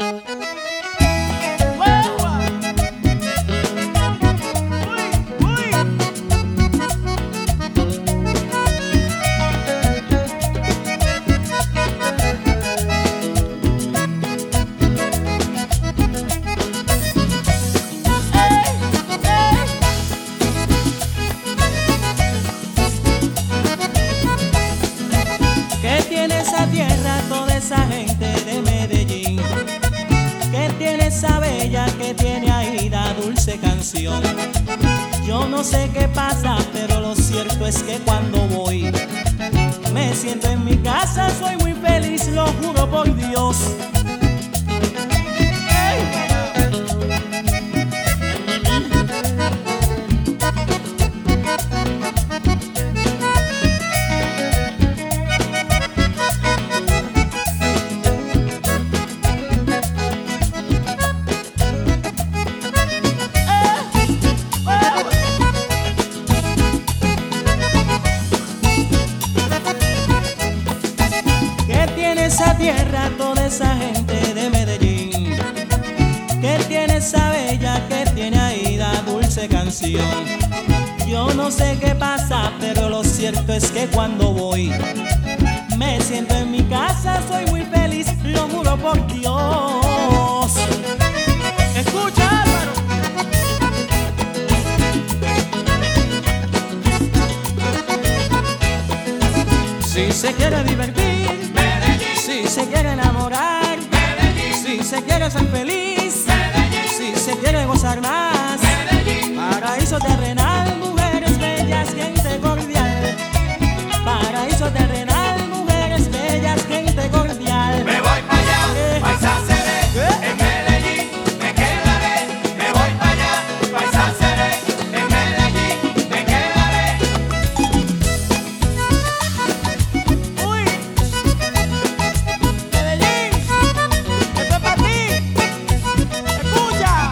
¿Qué tiene esa tierra, toda esa gente de Medellín? ¿Qué tiene esa bella, que tiene Aida, dulce canción? Yo no sé qué pasa, pero lo cierto es que cuando voy me siento en mi casa, soy muy feliz, lo juro por Dios. ¿Qué tiene esa tierra, toda esa gente de Medellín? ¿Qué tiene esa bella, que tiene Aida, dulce canción? Yo no sé qué pasa, pero lo cierto es que cuando voy me siento en mi casa, soy muy feliz, lo juro por Dios. Escucha, Álvaro. Si se quiere divertir, Medellín, si se quiere enamorar, Medellín, si se quiere ser feliz, Medellín, si se quiere gozar más, Medellín, paraíso terrenal, mujeres bellas, gente cordial. Paraíso terrenal, mujeres bellas, gente cordial. me voy para allá, paisa seré, en Medellín, me quedaré, me voy para allá, paisa seré, en Medellín, me quedaré. Uy, Medellín, esto es para ti. Escucha.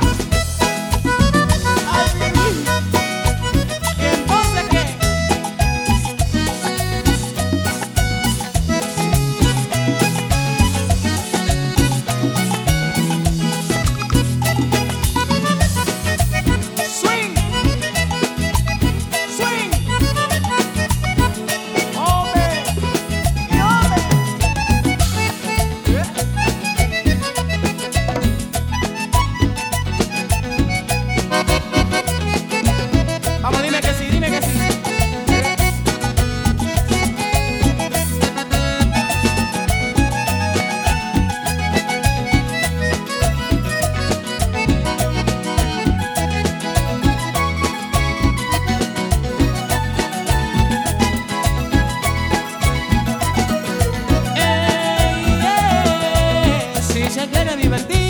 Ay, ¿y entonces qué? Swing, swing, hombre y hombre. Vamos, dime que sí, dime que sí. Si se quiere divertir,